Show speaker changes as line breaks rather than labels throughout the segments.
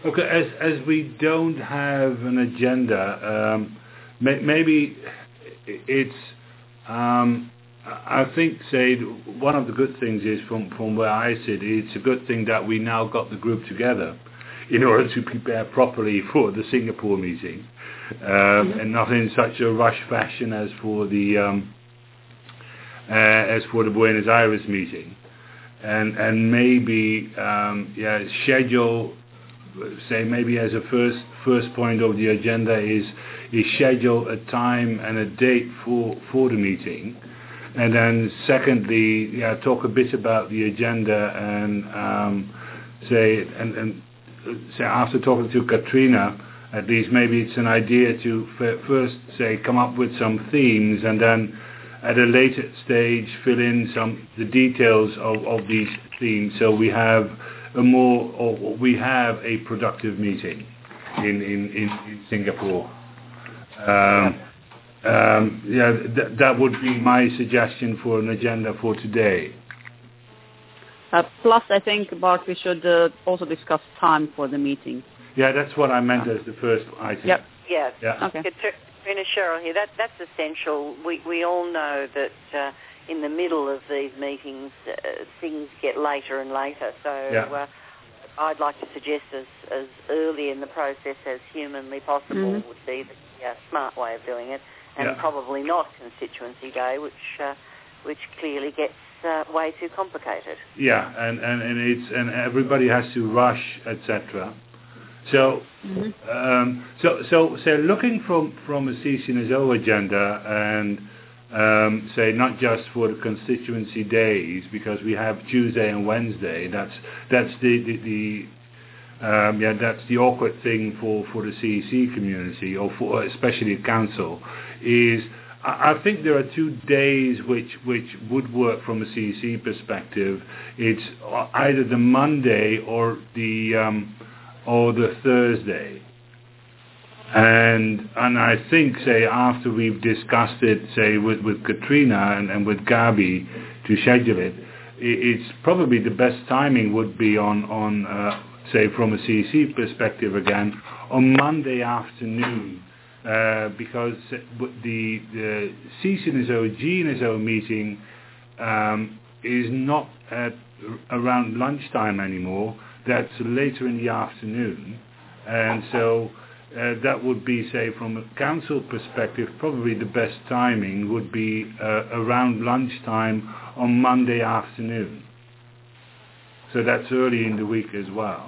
Okay, as we don't have an agenda, maybe it's. I think, say, one of the good things is from where I sit, it's a good thing that we now got the group together in order to prepare properly for the Singapore meeting, and not in such a rush fashion as for the Buenos Aires meeting, and maybe schedule. Say maybe as a first point of the agenda is schedule a time and a date for the meeting, and then secondly, talk a bit about the agenda and say after talking to Katrina, at least maybe it's an idea to first say come up with some themes and then at a later stage fill in the details of these themes, so we have a productive meeting in Singapore. That would be my suggestion for an agenda for today.
Plus, I think, Bart, we should also discuss time for the meeting.
Yeah, that's what I meant as the first item.
Yep.
Yes.
Yeah.
Okay. Katrina, Cheryl here. That's essential. We all know that in the middle of these meetings, things get later and later. So I'd like to suggest as early in the process as humanly possible would be the smart way of doing it, and probably not constituency day, which clearly gets way too complicated.
Yeah, and everybody has to rush, etc. So, so looking from a CCNSO agenda and say not just for the constituency days, because we have Tuesday and Wednesday. That's the awkward thing for the CEC community, or for especially the council, is I think there are 2 days which would work from a CEC perspective. It's either the Monday or the Thursday. And I think, say, after we've discussed it, say, with Katrina and with Gabi to schedule it, it's probably the best timing would be on say, from a CEC perspective again, on Monday afternoon, because the CCNSO, GNSO meeting is not at around lunchtime anymore. That's later in the afternoon, and so that would be, say, from a council perspective, probably the best timing would be around lunchtime on Monday afternoon. So that's early in the week as well.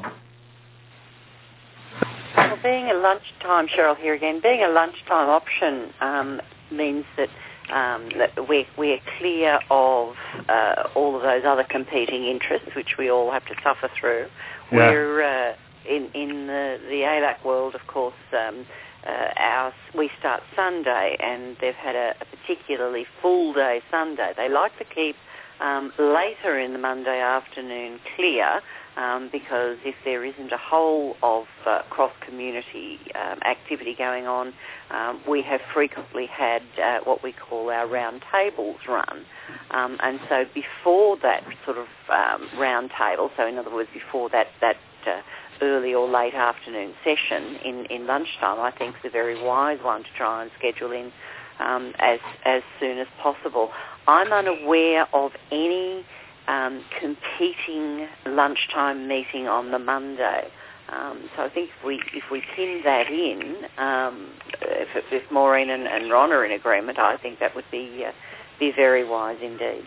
Well, being a lunchtime, Cheryl here again, being a lunchtime option means that we're clear of all of those other competing interests, which we all have to suffer through.
Yeah.
We're in the ALAC world, of course. We start Sunday, and they've had a particularly full day Sunday. They like to keep later in the Monday afternoon clear, because if there isn't a whole of cross-community activity going on, we have frequently had what we call our round tables run. And so before that sort of round table, so in other words, before that early or late afternoon session in lunchtime, I think is a very wise one to try and schedule in as soon as possible. I'm unaware of any competing lunchtime meeting on the Monday. So I think if we pin that in, if Maureen and Ron are in agreement, I think that would be very wise indeed.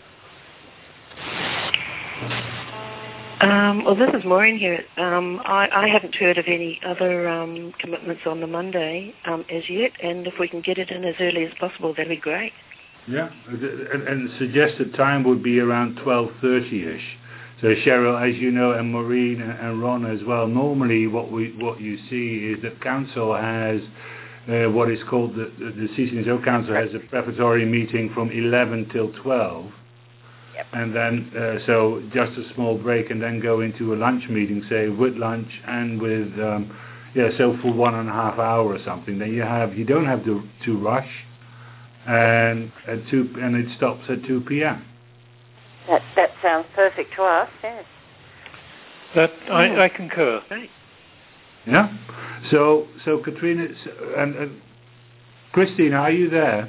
Well, this is Maureen here. I haven't heard of any other commitments on the Monday as yet, and if we can get it in as early as possible, that'd be great.
Yeah, and suggested time would be around 12:30ish. So Cheryl, as you know, and Maureen and Ron as well, normally what you see is that council has what is called the CCNSO Council has a preparatory meeting from 11 till 12.
Yep.
And then, so just a small break, and then go into a lunch meeting, say with lunch and with, so for 1.5 hours or something. Then you don't have to rush, and it stops at 2 p.m.
That sounds perfect to us. Yes.
I concur.
Right.
Yeah. So Katrina and Christina, are you there?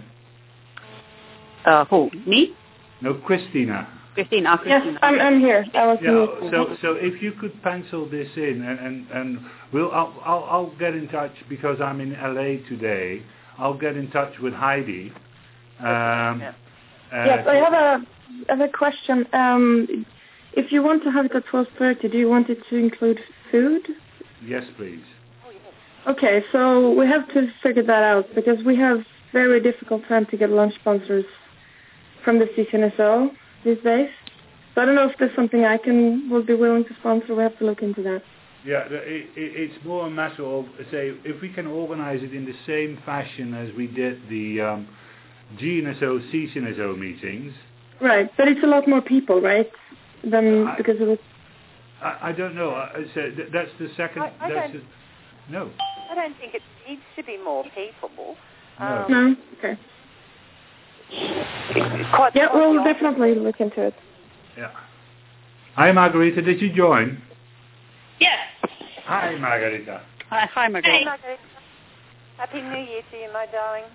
Who? Me?
No, Christina.
Christina.
Yes, I'm here. I was
So if you could pencil this in, and I'll get in touch because I'm in LA today. I'll get in touch with Heidi.
Yes, I have a question. If you want to have it at 12:30, do you want it to include food?
Yes, please.
Okay, so we have to figure that out because we have very difficult time to get lunch sponsors from the CCNSO these days. So I don't know if there's something will be willing to sponsor. We have to look into that.
Yeah, it's more a matter of, say, if we can organize it in the same fashion as we did the GNSO, CCNSO meetings.
Right, but it's a lot more people, right? Because of it.
I don't know. That's the second. No.
I don't think it needs to be more people.
No. Okay. Yeah, we'll definitely look into it.
Yeah. Hi, Margarita. Did you join?
Yes.
Hi, Margarita.
Hi, Margarita.
Hey, Margarita. Happy New Year to you, my darling.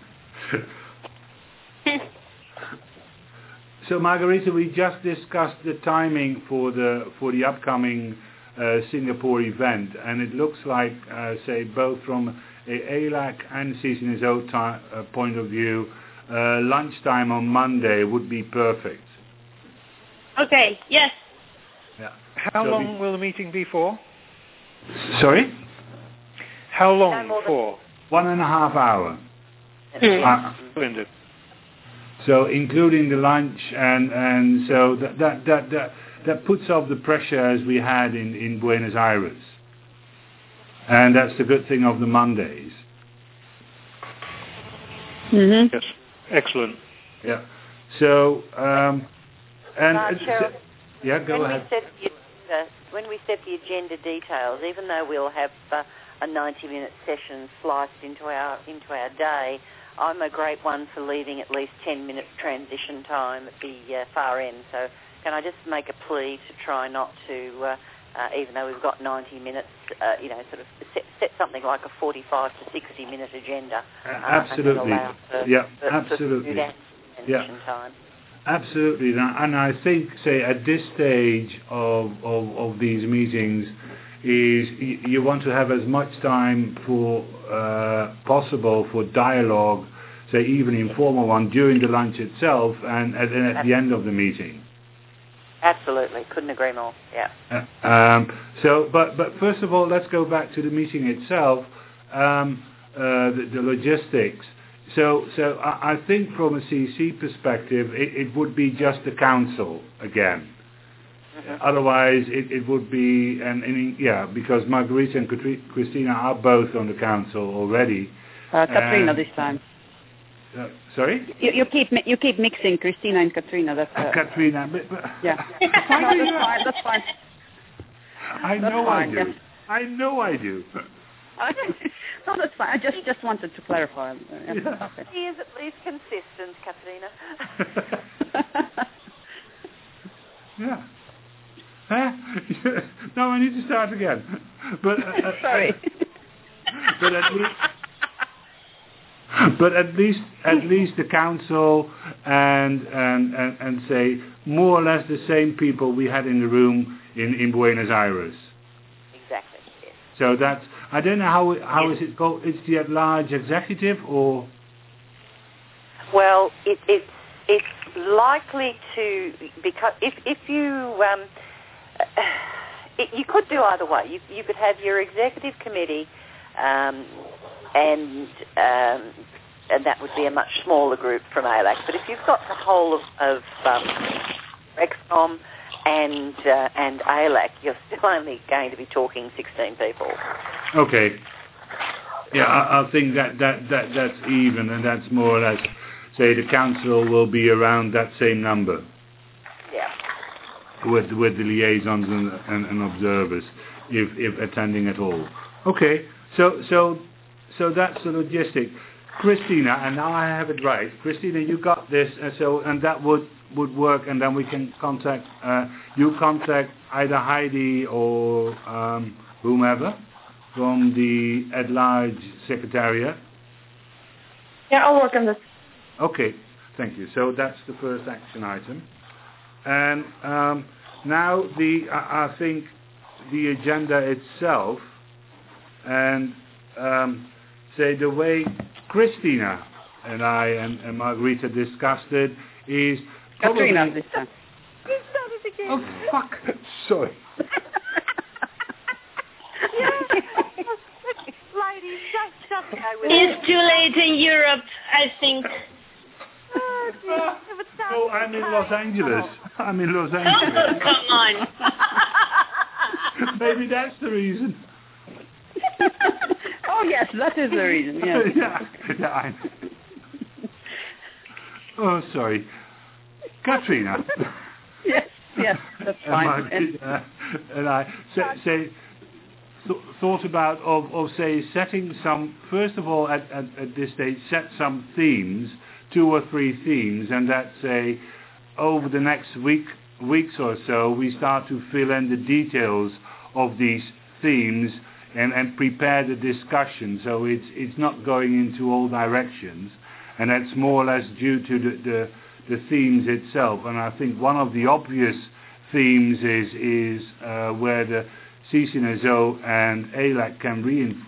So, Margarita, we just discussed the timing for the upcoming Singapore event, and it looks like, say, both from a ALAC and CCNSO point of view, lunchtime on Monday would be perfect.
Okay, yes.
Yeah.
How long will the meeting be for?
Sorry?
How long for?
1.5 hours.
Splendid.
So including the lunch and so that puts off the pressure as we had in Buenos Aires. And that's the good thing of the Mondays.
Mm-hmm.
Yes, excellent.
Yeah. So,
Cheryl,
go ahead.
When we set the agenda details, even though we'll have a 90-minute session sliced into our day, I'm a great one for leaving at least 10 minutes transition time at the far end. So can I just make a plea to try not to, even though we've got 90 minutes, sort of set something like a 45 to 60-minute agenda.
Absolutely. Absolutely.
Transition time.
Absolutely. And I think, say, at this stage of these meetings, is you want to have as much time for possible for dialogue, say even informal one, during the lunch itself and at the end of the meeting.
Absolutely, couldn't agree more. Yeah.
But first of all, let's go back to the meeting itself, the logistics. So I think from a CC perspective, it would be just the council again. Otherwise, it would be, because Margarita and Christina are both on the council already.
Katrina this time.
Sorry?
You keep mixing Christina and Katrina. That's
Katrina, but
yeah. That's fine.
I know I do.
No, that's fine. I just wanted to clarify.
Yeah.
He is at least consistent, Katrina.
Yeah. No, I need to start again. But
sorry.
But at least the council and say more or less the same people we had in the room in Buenos Aires.
Exactly. Yes.
So that's, I don't know how is it called. It's the at-large executive or.
Well, it's likely to, because if you you could do either way. You could have your executive committee, and that would be a much smaller group from ALAC. But if you've got the whole of ExCom and ALAC, you're still only going to be talking 16 people.
Okay. Yeah, I think that's even, and that's more or less. Say the council will be around that same number.
Yeah.
With the liaisons and observers, if attending at all. Okay. So that's the logistic. Christina, and now I have it right. Christina, you got this, and that would work, and then we can contact. You contact either Heidi or whomever. from the at-large secretariat?
Yeah, I'll work on this.
Okay, thank you. So that's the first action item. And now I think the agenda itself, and say the way Christina and I and Margarita discussed it is probably...
Katrina this time.
You started again.
Oh, fuck. Sorry.
Ladies, just go with
It's too late in Europe, I think.
Oh, I'm in Los Angeles. I'm in Los Angeles.
Oh, come on.
Maybe that's the reason.
Oh yes, that is the reason. Yes.
yeah. Oh, sorry. Katrina.
yes, that's fine.
And I thought about of say setting some, first of all at this stage, set some themes, 2 or 3 themes, and that say over the next weeks or so we start to fill in the details of these themes and prepare the discussion, so it's not going into all directions, and that's more or less due to the themes itself. And I think one of the obvious themes is where the CCNSO and ALAC can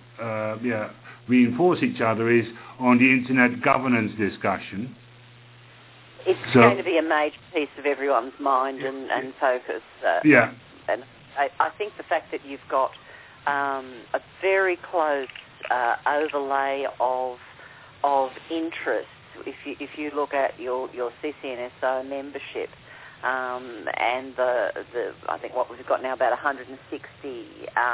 reinforce each other is on the internet governance discussion.
It's going to be a major piece of everyone's mind and focus. And I think the fact that you've got a very close overlay of interest, if you look at your CCNSO membership, and I think what we've got now about 160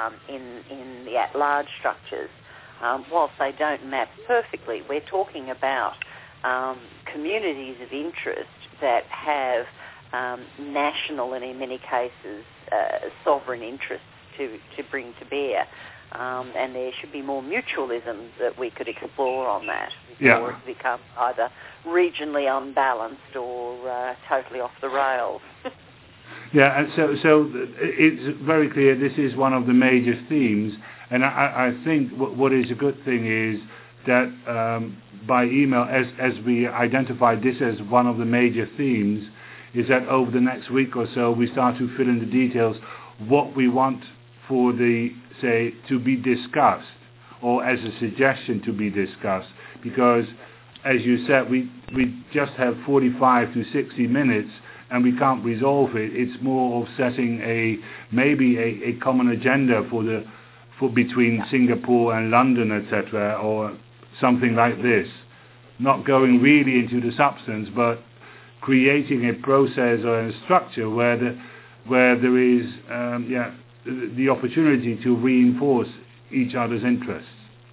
in the at-large structures. Whilst they don't map perfectly, we're talking about communities of interest that have national and in many cases sovereign interests to bring to bear. And there should be more mutualism that we could explore on that before it becomes either regionally unbalanced or totally off the rails.
Yeah, and so it's very clear this is one of the major themes, and I think what is a good thing is that by email, as we identified this as one of the major themes, is that over the next week or so we start to fill in the details what we want for to be discussed, or as a suggestion to be discussed, because as you said, we just have 45 to 60 minutes and we can't resolve it. It's more of setting maybe a common agenda for between Singapore and London, etc., or something like this. Not going really into the substance, but creating a process or a structure where there is the opportunity to reinforce each other's interests.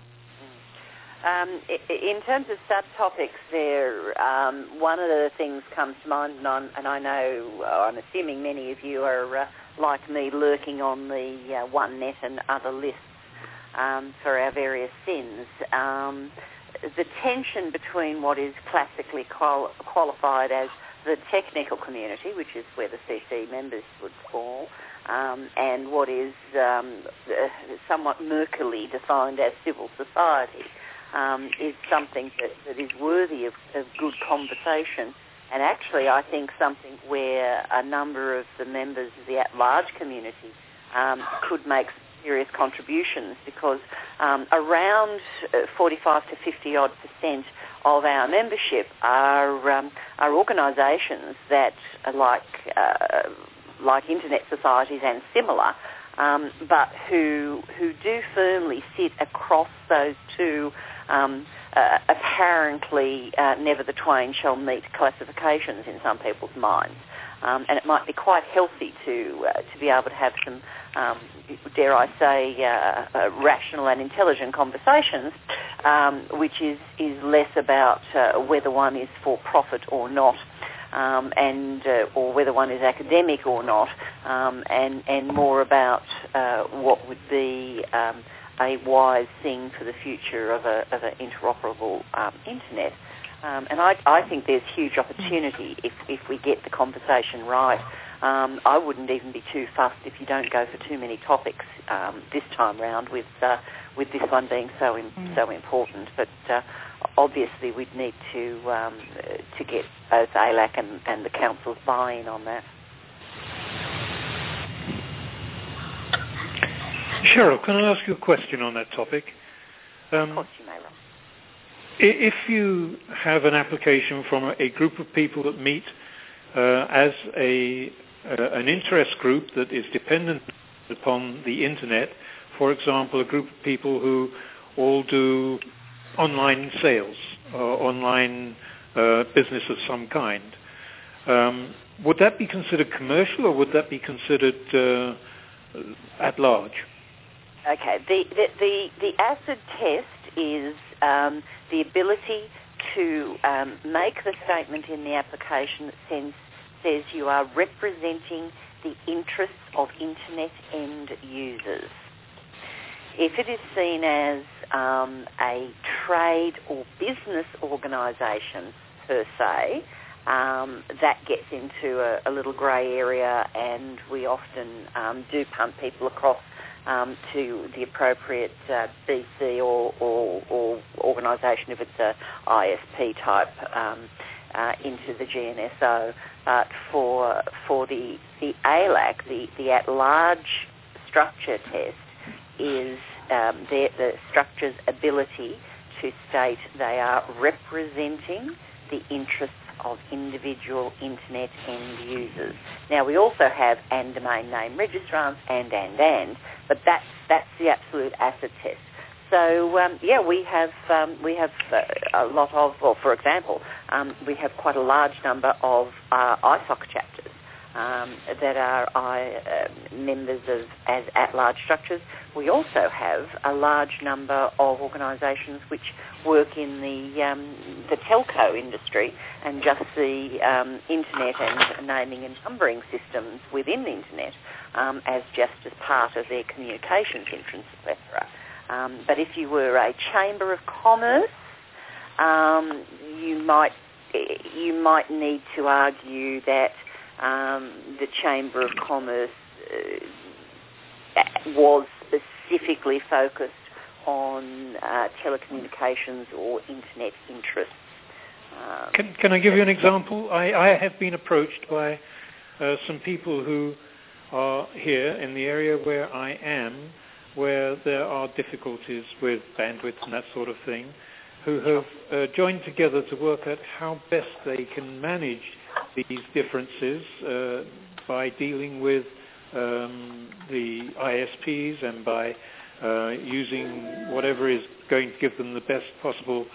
In terms of subtopics there, one of the things comes to mind, and I know, I'm assuming many of you are like me, lurking on the OneNet and other lists for our various sins. The tension between what is classically qualified as the technical community, which is where the CC members would fall, and what is somewhat murkily defined as civil society, is something that is worthy of good conversation, and actually I think something where a number of the members of the at-large community could make serious contributions, because around 45 to 50% of our membership are organisations that are like internet societies and similar, but who do firmly sit across those two apparently never the twain shall meet classifications in some people's minds. And it might be quite healthy to be able to have some, dare I say, rational and intelligent conversations, which is less about whether one is for profit or not, or whether one is academic or not, and more about what would be a wise thing for the future of an interoperable internet. And I think there's huge opportunity if we get the conversation right I wouldn't even be too fussed if you don't go for too many topics this time round, with this one being so important. But obviously, we'd need to get both ALAC and the council's buy-in on that.
Cheryl, can I ask you a question on that topic?
Of course you may, Rob.
If you have an application from a group of people that meet as an interest group that is dependent upon the internet, for example, a group of people who all do online sales or online business of some kind, would that be considered commercial, or would that be considered at large?
Okay, the acid test is the ability to make the statement in the application that says you are representing the interests of internet end users. If it is seen as a trade or business organisation per se, that gets into a little grey area, and we often do punt people across to the appropriate BC or organisation if it's a ISP type into the GNSO. But for the ALAC, the at-large structure test is the structure's ability to state they are representing the interests of individual internet end users. Now, we also have and domain name registrants and, but that's the absolute acid test. So we have a lot of, well, for example, we have quite a large number of ISOC chapters that are members of as at-large structures. We also have a large number of organisations which work in the telco industry and just the internet and naming and numbering systems within the internet as part of their communications entrance, etc. But if you were a chamber of commerce, you might need to argue that the Chamber of Commerce was specifically focused on telecommunications or internet interests.
Can I give you an example? I have been approached by some people who are here in the area where I am, where there are difficulties with bandwidth and that sort of thing, who have joined together to work out how best they can manage these differences by dealing with the ISPs and by using whatever is going to give them the best possible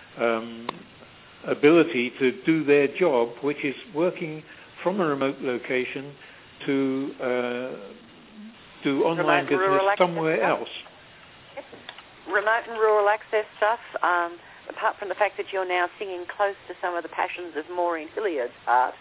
ability to do their job, which is working from a remote location to do online business somewhere else.
Yep. Remote and rural access stuff. Apart from the fact that you're now singing close to some of the passions of Maureen Hilliard's art,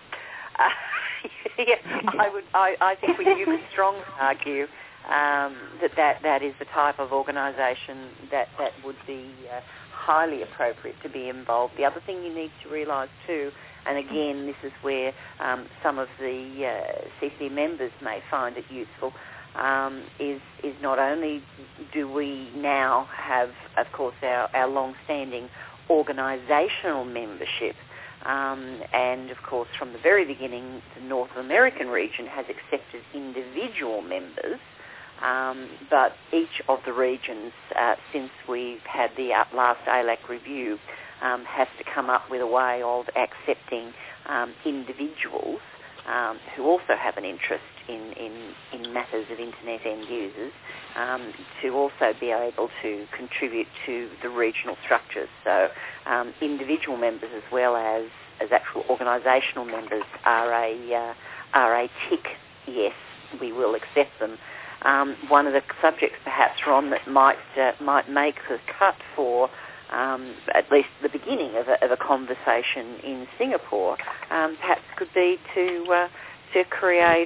I think you could strongly argue that is the type of organisation that would be highly appropriate to be involved. The other thing you need to realise too, and again this is where some of the CC members may find it useful, is not only do we now have, of course, our long-standing organisational membership, and of course from the very beginning the North American region has accepted individual members, but each of the regions, since we've had the last ALAC review, has to come up with a way of accepting individuals who also have an interest in matters of internet end users, to also be able to contribute to the regional structures. So individual members as well as actual organisational members are a tick, yes, we will accept them. One of the subjects perhaps, Ron, that might make the cut for at least the beginning of a conversation in Singapore, perhaps could be to create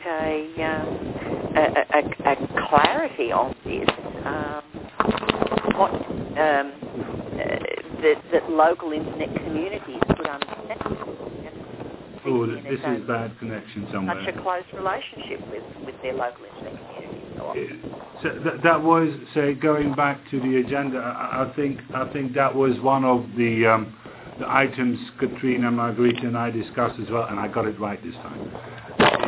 a clarity on this, that local internet communities could understand.
This is bad connection somewhere.
Such a close relationship with their local internet community.
So that was, say, going back to the agenda. I think that was one of the items Katrina, Margarita, and I discussed as well, and I got it right this time.
That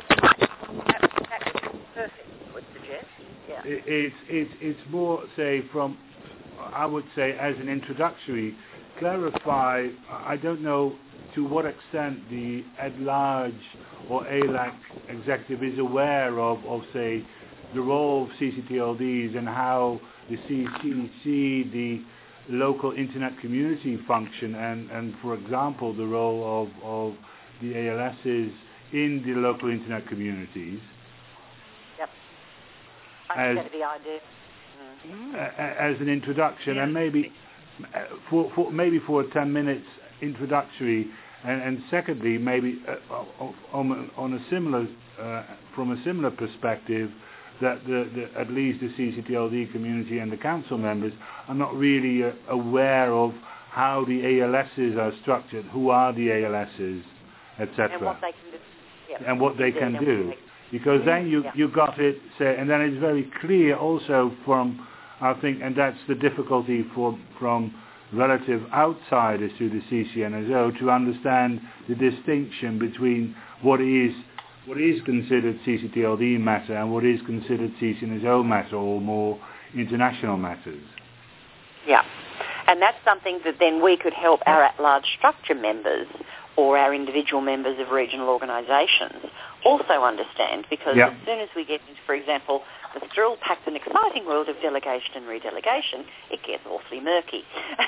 was perfect, I would suggest. Yeah.
It's more, say, from, I would say, as an introductory, clarify. I don't know to what extent the at-large or ALAC executive is aware of, say, the role of CCTLDs and how the CCC, the local internet community function, and for example, the role of the ALSs in the local internet communities.
Yep. I think that'd be ideal.
As an introduction, and maybe for a 10 minutes introductory, and secondly, maybe on a similar from a similar perspective, that at least the CCTLD community and the council members are not really aware of how the ALSs are structured, who are the ALSs, etc.
And what they can do. Yep.
And what they can do. Because then you got it, say, and then it's very clear also from, I think, and that's the difficulty from relative outsiders to the CCNSO to understand the distinction between what is considered CCTLD matter and what is considered CCNSO matter or more international matters.
Yeah, and that's something that then we could help our at-large structure members or our individual members of regional organisations also understand, because as soon as we get into, for example, the thrill-packed and exciting world of delegation and redelegation, it gets awfully murky.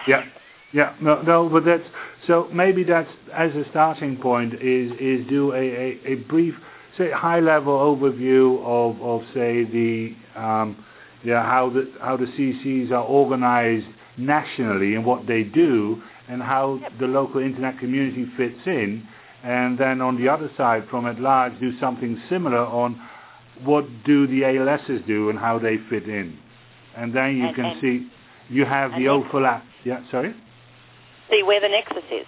No, but that's, so maybe that's, as a starting point, is do a brief, say, high-level overview of say, the how the CCs are organised nationally and what they do, and how the local internet community fits in, and then on the other side, from at large, do something similar on what do the ALSs do and how they fit in. And then you can see, you have the overlap. Yeah, sorry?
See where the nexus is.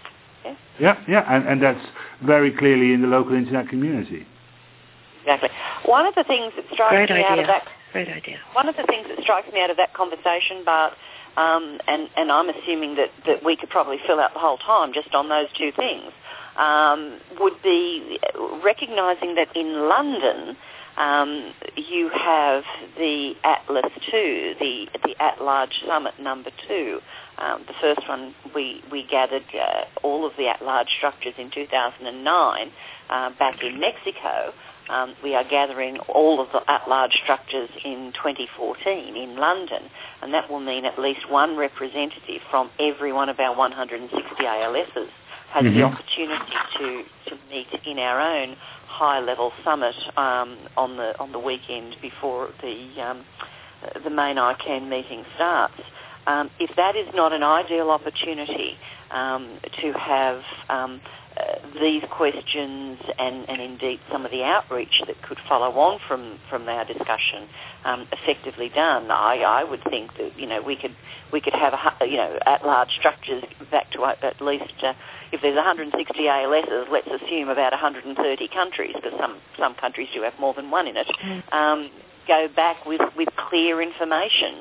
And that's very clearly in the local internet community.
Exactly. One of the things that strikes me out of that...
Great idea.
One of the things that strikes me out of that conversation, Bart, and I'm assuming that we could probably fill out the whole time just on those two things, would be recognising that in London you have the Atlas 2, the At-Large Summit number 2. The first one we gathered all of the at-large structures in 2009 back in Mexico. We are gathering all of the at-large structures in 2014 in London, and that will mean at least one representative from every one of our 160 ALSs has the opportunity to meet in our own high-level summit on the weekend before the main ICANN meeting starts. If that is not an ideal opportunity to have these questions and indeed some of the outreach that could follow on from our discussion effectively done, I would think that we could have at-large structures back to at least if there's 160 ALSs, let's assume about 130 countries, because some countries do have more than one in it. Go back with clear information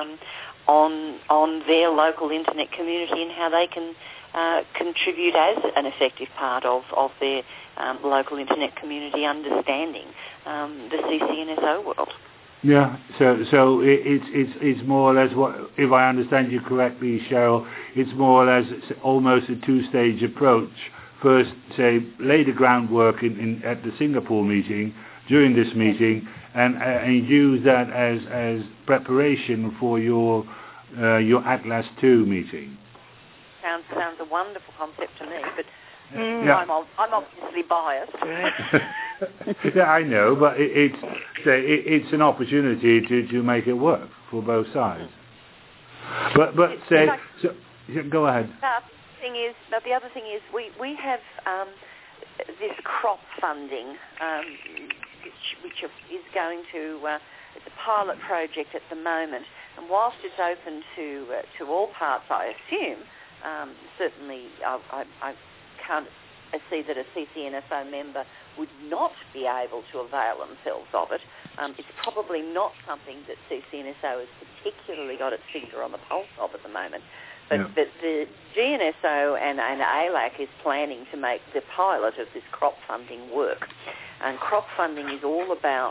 on their local internet community and how they can contribute as an effective part of their local internet community understanding the CCNSO world.
Yeah, so it's more or less what, if I understand you correctly, Cheryl, it's more or less almost a two-stage approach. First, say, lay the groundwork at the Singapore meeting, during this meeting, and use that as preparation for your Atlas 2 meeting.
Sounds a wonderful concept to me, but I'm obviously biased.
Yeah, I know, but it's an opportunity to make it work for both sides. But say, go ahead.
The other thing is we have this crop funding, which is going to it's a pilot project at the moment, and whilst it's open to all parts, I assume. Certainly, I can't see that a CCNSO member would not be able to avail themselves of it. It's probably not something that CCNSO has particularly got its finger on the pulse of at the moment. But the GNSO and ALAC is planning to make the pilot of this crop funding work. And crop funding is all about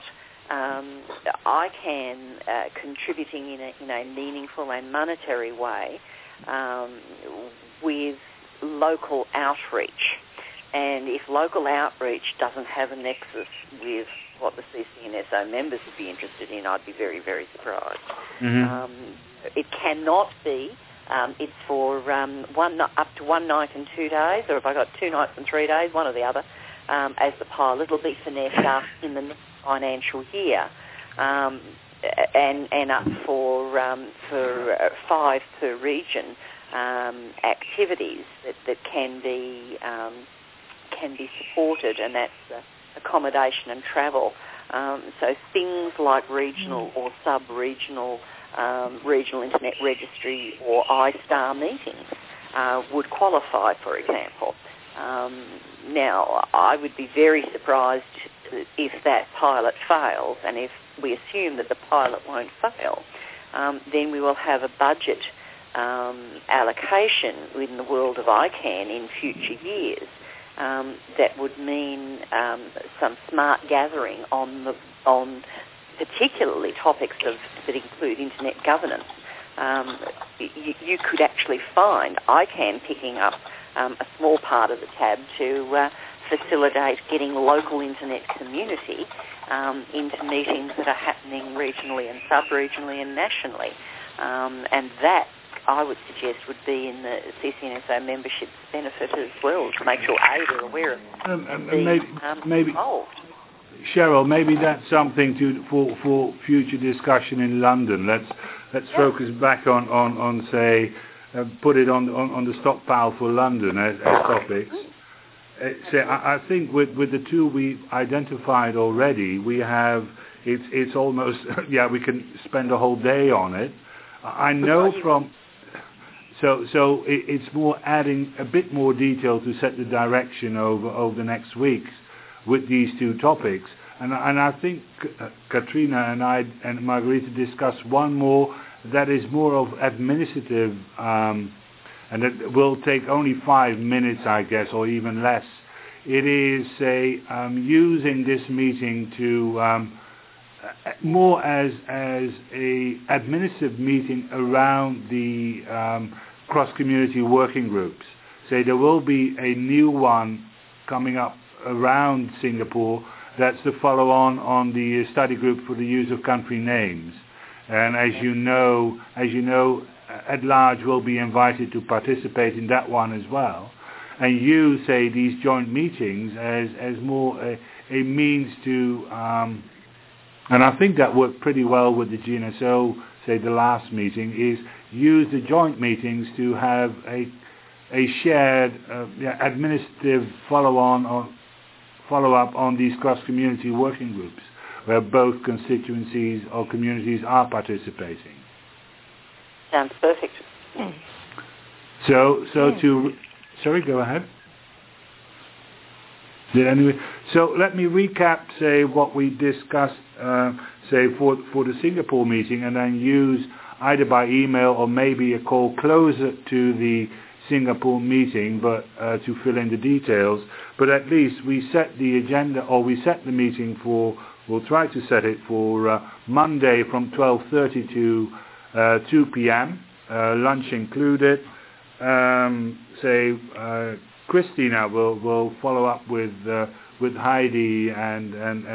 ICANN contributing in a meaningful and monetary way with local outreach. And if local outreach doesn't have a nexus with what the CCNSO members would be interested in, I'd be very, very surprised. It cannot be. It's for up to 1 night and 2 days, or if I got 2 nights and 3 days, one or the other, as the pilot. It'll be finessed up in the next financial year, and up for 5 per region activities that can be supported, and that's accommodation and travel. So things like regional or sub-regional, regional internet registry or iStar meetings would qualify, for example. Now, I would be very surprised if that pilot fails, and if we assume that the pilot won't fail, then we will have a budget allocation in the world of ICANN in future years that would mean some smart gathering on particularly topics that include internet governance. You could actually find ICANN picking up a small part of the tab to facilitate getting local internet community into meetings that are happening regionally and sub-regionally and nationally. And that, I would suggest, would be in the CCNSO membership's benefit as well, to make sure they're aware of
maybe involved. Cheryl, maybe that's something for future discussion in London. Let's focus back on say, put it on the stockpile for London as topics. I think with the two we identified already, we have it's almost we can spend a whole day on it. I know from so it's more adding a bit more detail to set the direction over the next weeks with these two topics, and I think Katrina and I and Margarita discussed one more that is more of administrative, and it will take only 5 minutes, I guess, or even less. It is using this meeting to more as a administrative meeting around the cross-community working groups. Say there will be a new one coming up around Singapore. That's the follow-on the study group for the use of country names. And as you know, at large will be invited to participate in that one as well. And use, say, these joint meetings as more a means to, and I think that worked pretty well with the GNSO, say the last meeting, is use the joint meetings to have a shared administrative follow-up on these cross-community working groups, where both constituencies or communities are participating.
Sounds perfect.
Sorry, go ahead. So let me recap, say, what we discussed, say, for the Singapore meeting, and then use either by email or maybe a call closer to the Singapore meeting, but to fill in the details. But at least we set the agenda, or we set the meeting for, we'll try to set it for Monday from 12:30 to 2 p.m., lunch included. Christina will follow up with Heidi and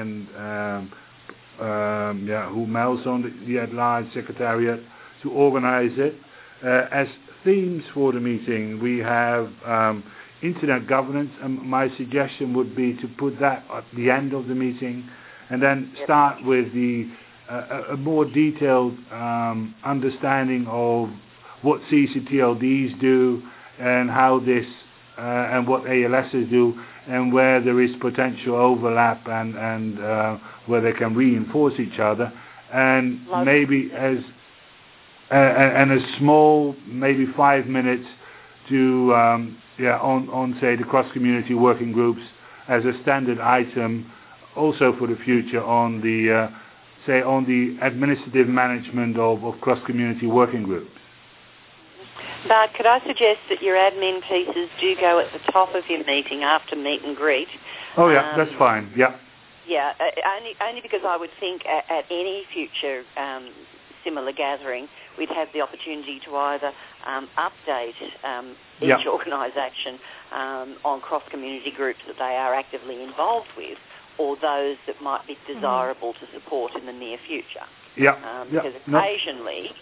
whom else on the at-large secretariat to organize it. As themes for the meeting, we have internet governance, and my suggestion would be to put that at the end of the meeting, and then start with a more detailed understanding of what CCTLDs do and how this and what ALSs do, and where there is potential overlap and where they can reinforce each other, and maybe as and a small, maybe 5 minutes to on say the cross-community working groups as a standard item, also for the future on the on the administrative management of cross-community working groups.
But could I suggest that your admin pieces do go at the top of your meeting after meet and greet?
Oh yeah, that's fine. Yeah.
Yeah, only because I would think at any future similar gathering, we'd have the opportunity to either update each organisation on cross-community groups that they are actively involved with, or those that might be desirable to support in the near future. Because occasionally,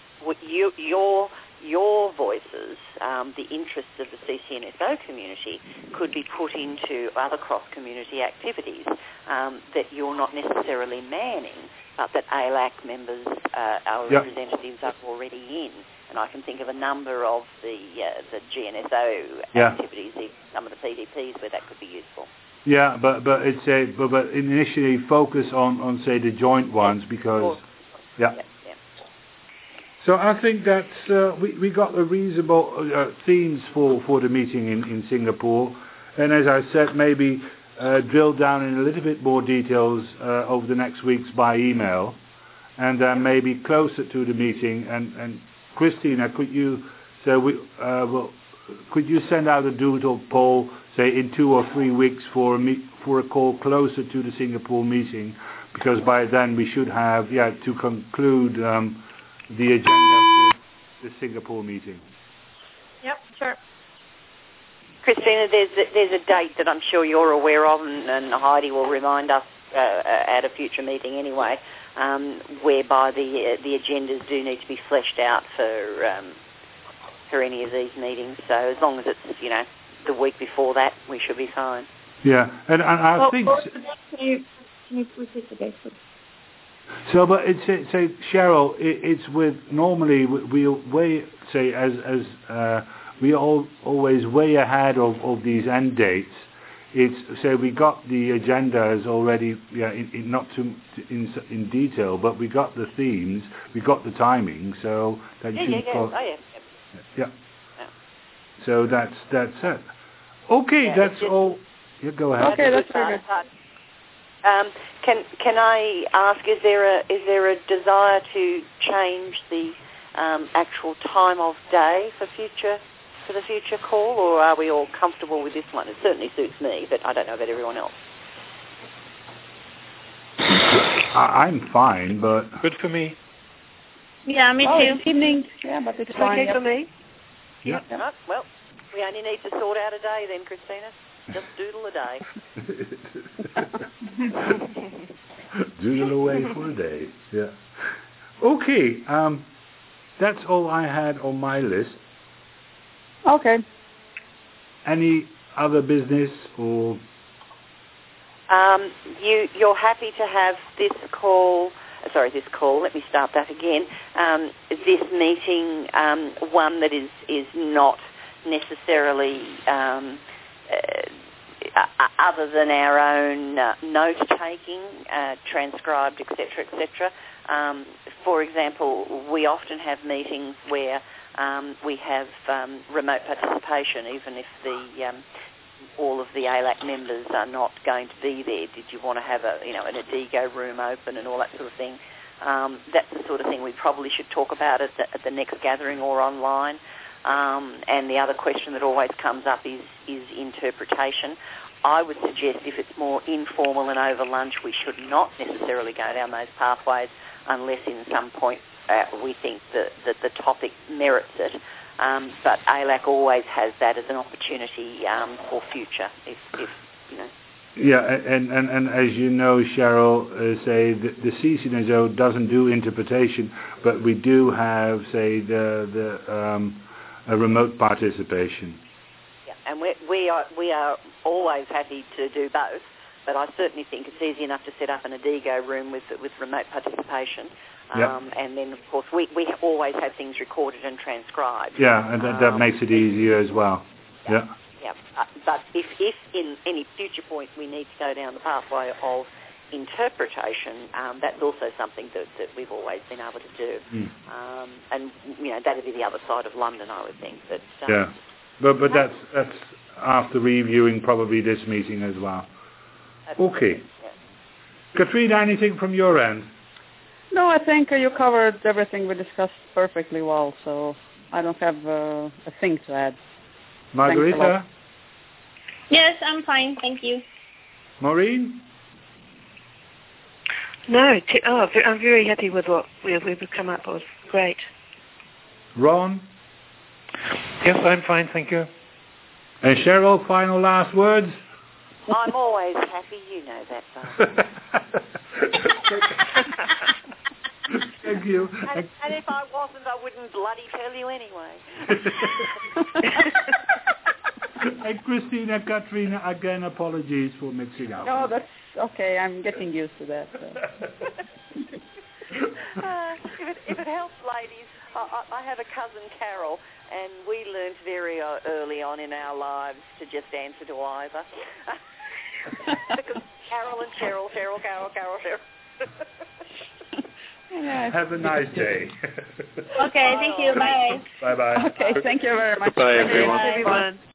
your voices, the interests of the CCNSO community, could be put into other cross-community activities that you're not necessarily manning, but that ALAC members, our representatives, are already in. And I can think of a number of the GNSO activities, some of the PDPs, where that could be useful.
Yeah, but it's but initially focus on say the joint ones because So I think that we got a reasonable themes for the meeting in Singapore, and as I said, maybe drill down in a little bit more details over the next weeks by email, and then maybe closer to the meeting. And Christina, could you could you send out a doodle poll, say in 2 or 3 weeks for a call closer to the Singapore meeting, because by then we should have to conclude the agenda for the Singapore meeting.
Yep, sure.
Christina, there's a date that I'm sure you're aware of, and Heidi will remind us at a future meeting anyway, whereby the agendas do need to be fleshed out for any of these meetings. So as long as it's the week before that, we should be fine.
Yeah, and I think.
Can you repeat the date, please?
So, but it's say Cheryl, it's with normally we way say as we always way ahead of these end dates. It's say we got the agendas already, not in detail, but we got the themes, we got the timing, so that you can So that's it. Okay, that's all. Yeah, go ahead.
Okay, that's very good.
Can I ask, is there a desire to change the actual time of day for the future call, or are we all comfortable with this one? It certainly suits me, but I don't know about everyone else.
I'm fine, but
good for me.
Yeah, me too.
Evening. Yeah, but it's fine.
Okay for me.
Yeah.
Right, well, we only need to sort out a day then, Christina. Just doodle a day.
Doodle away for a day. Yeah. Okay. That's all I had on my list.
Okay.
Any
other business or?
You're happy to have this call. Let me start that again. This meeting, one that is not necessarily other than our own note-taking, transcribed, etc., etc. For example, we often have meetings where we have remote participation, even if all of the ALAC members are not going to be there. Did you want to have an Adigo room open and all that sort of thing? That's the sort of thing we probably should talk about at the next gathering or online. And the other question that always comes up is interpretation. I would suggest if it's more informal and over lunch, we should not necessarily go down those pathways unless in some point we think that the topic merits it. But ALAC always has that as an opportunity for future, if you know.
Yeah, and as you know, Cheryl, say the CCNSO doesn't do interpretation, but we do have, say, a remote participation.
Yeah, and we are always happy to do both, but I certainly think it's easy enough to set up an Adigo room with remote participation. And then, of course, we always have things recorded and transcribed.
Yeah, and that makes it easier as well. Yeah.
But if in any future point we need to go down the pathway of interpretation, that's also something that we've always been able to do. And, that'd be the other side of London, I would think. But,
Yeah.
But, if in any future point we need to go down the pathway of interpretation, that's also something that we've always been able to do. And, that'd be the other side of London, I would think. But,
Yeah.
And
But that's after reviewing probably this meeting as well. Okay. Katrina, anything from your end?
No, I think you covered everything we discussed perfectly well, so I don't have a thing to add.
Margarita?
Yes, I'm fine, thank you.
Maureen?
No, I'm very happy with what we've come up with. Great.
Ron?
Yes, I'm fine, thank you.
And Cheryl, final last words?
I'm always happy, you know that, Barbara.
Thank you.
And if I wasn't, I wouldn't bloody tell you anyway.
And Christina, Katrina, again, apologies for mixing up.
No, that's okay. I'm getting used to that. So.
If it helps, ladies, I have a cousin, Carol, and we learned very early on in our lives to just answer to either. Because Carol and Cheryl, Cheryl, Carol, Carol, Cheryl.
Yeah,
have a nice day.
Okay, thank you. Bye.
Bye-bye.
Okay, thank you very much.
Bye, everyone.
Everyone.